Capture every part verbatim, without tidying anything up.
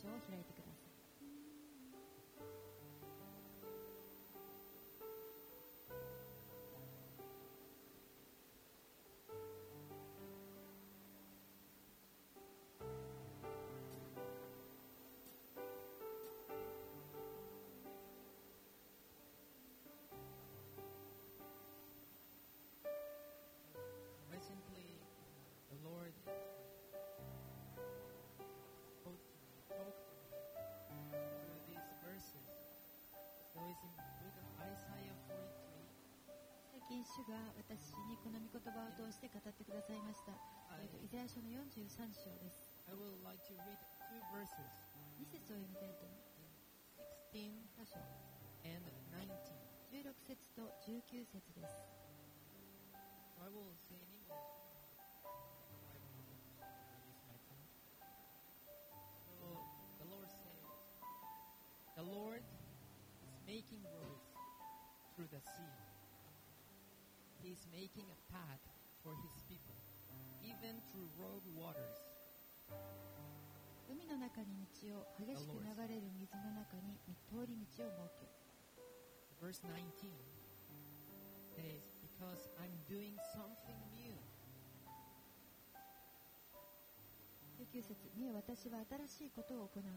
書を開いてください。主が私にこの御言葉を通して語ってくださいました。イザヤ書のよんじゅうさん章です。 I would like to read two verses. に節を読みたいと思います。 sixteen and nineteen. じゅうろく節とじゅうきゅう節です。 So I will say in English. I don't know English. I use my phone. So the Lord says, the Lord is making roads through the sea.He is making a path for his people, even through rogue waters. 海の中に道を、激しく流れる水の中に通り道を設ける。 Verse nineteen says, because I'm doing something new. じゅうきゅう節、見よ、私は新しいことを行う。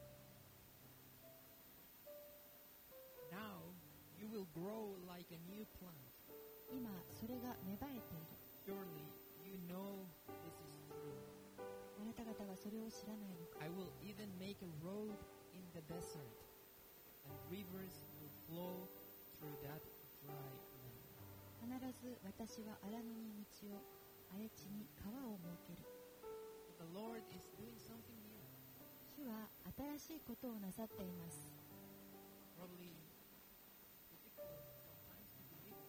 Now you will grow like a new plant. 今それが芽生えている。 Surely you know this is true. あなた方はそれを知らないのか。 I will even make a road in the desert, and rivers will flow through that dry land. 必ず私は荒野に道を、荒れ地に川を設ける。 The Lord is doing something new. 主は新しいことをなさっています。 Probably difficult sometimes to believe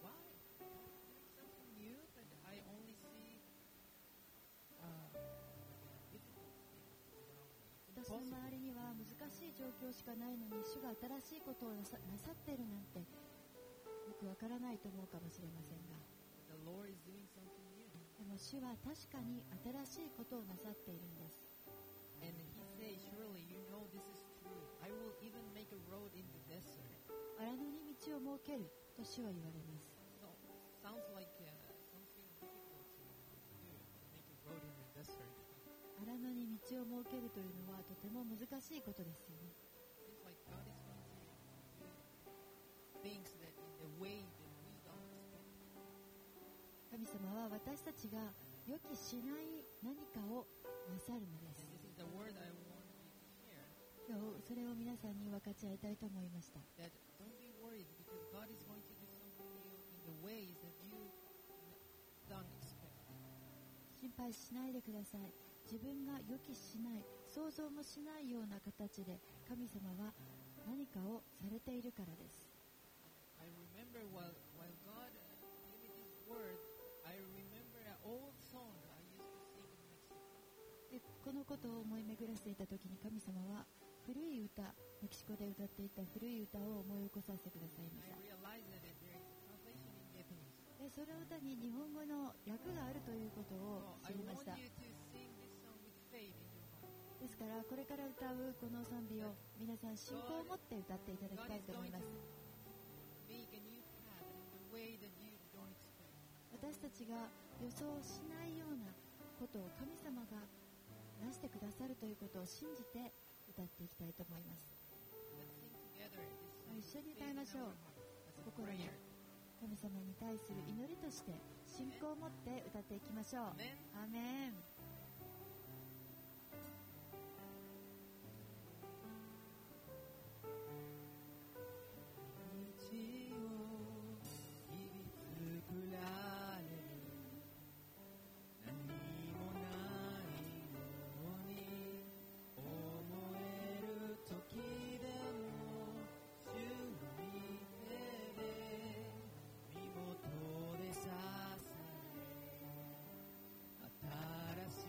why.I only see uh, difficult things around me. 私の周りには難しい状況しかないのに、主が新しいことをなさ、なさっているなんてよくわからないと思うかもしれませんが、 The Lord is doing something new. でも主は確かに新しいことをなさっているんです。 And he says, surely you know this is true. I will even make a road in the desert. 荒野に道を設けると主は言われます。 So, sounds like、uh, 荒野に道を設けるというのはとても難しいことですよね。神様は私たちが予期しない何かをなさるのです。今日それを皆さんに分かち合いたいと思いました。心配しないでください。自分が予期しない、想像もしないような形で神様は何かをされているからです。 I remember while, while God gave me this word, I remember an old song I used to sing in Mexico. で、このことを思い巡らせていたときに神様は古い歌、メキシコで歌っていた古い歌を思い起こさせてくださいました。 I realized that there is a translation in Japanese. で、その歌に日本語の訳があるということを知りました。ですからこれから歌うこの賛美を皆さん信仰を持って歌っていただきたいと思います。私たちが予想しないようなことを神様がなしてくださるということを信じて歌っていきたいと思います。一緒に歌いましょう。心に神様に対する祈りとして信仰を持って歌っていきましょう。アーメン。 新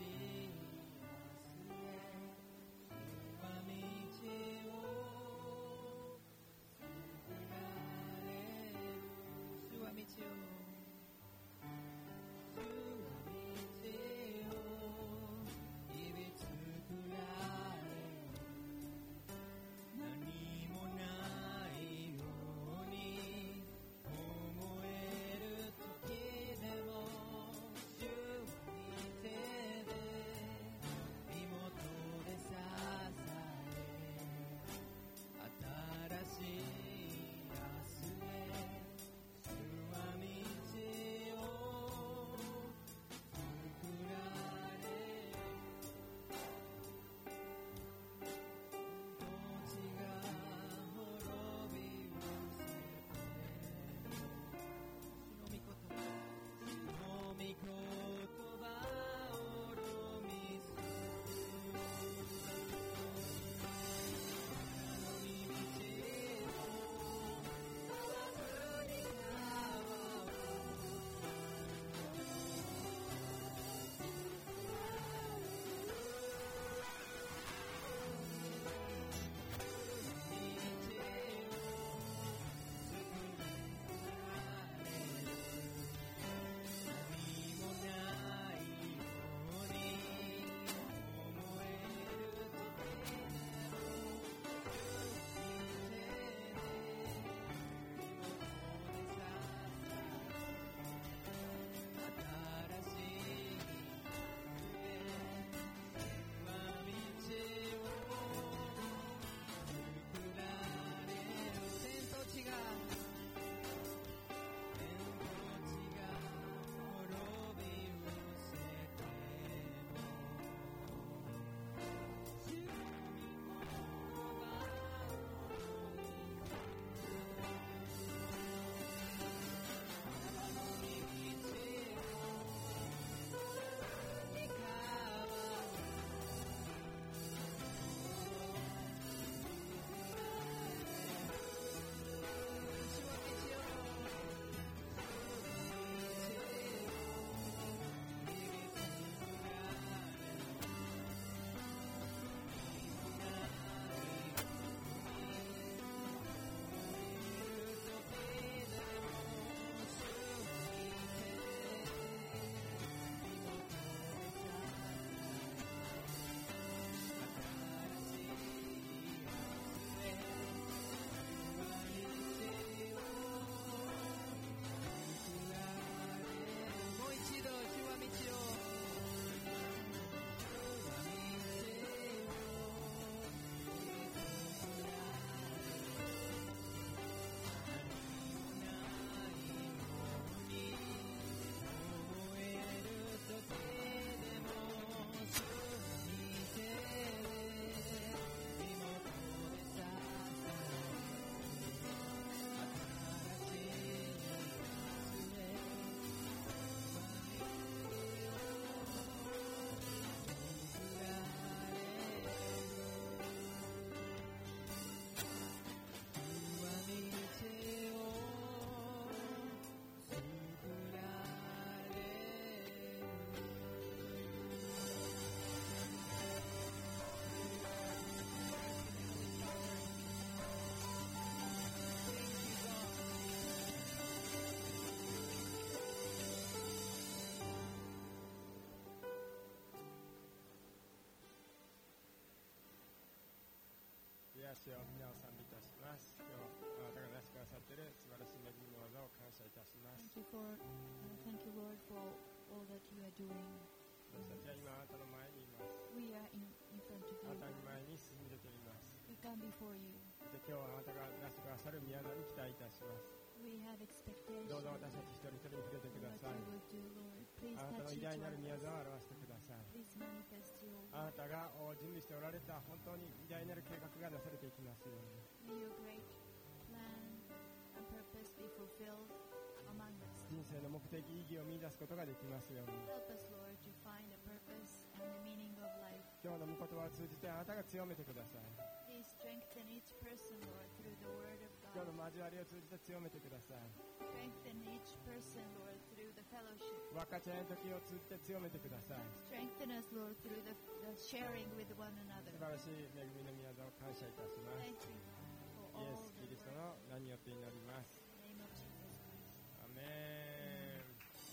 や主を皆を賛美いたします。今日あなたがなしてくださっている素晴らしい恵みの技を感謝いたします。 Thank you for, uh, thank you Lord for all that you are doing. 私たちは今あなたの前にいます。 We are in, in front of あ you. なたの前に進んでといます。 We come before you. で今日はあなたがなしてくださる宮座に期待いたします。 We have expectation. どうぞ私たち一人一人に触れてください。 What you will do, Lord. Please あなたの touch 偉 each 大なる one 宮 of 座 us. を表してください。 Please manifest your あなたがお準備しておられた本当に偉大なる計画がなされていきますように。 May your great plan and purpose be fulfilled among us. 人生の目的意義を見出すことができますように。 Help us, Lord, to find the purpose and the meaning of life. 今日の御言葉を通じてあなたが強めてください。 Please strengthen each person, Lord, through the word of 今日 God. の交わりを通じて強めてください。 Strengthen each person, Lord, through the fellowship. 分かち合いの時を通じて強めてください。 Strengthen us, Lord, through the, the sharing with one 素 another. 晴らしい恵みの宮座を感謝いたします。 Thank you for イエ all ス・キ the リスト work. の名によって祈ります。 In the name of Jesus Christ. アメン。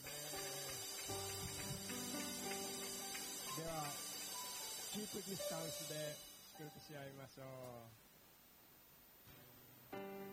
では、キープディスタンスで祝福し合いましょう。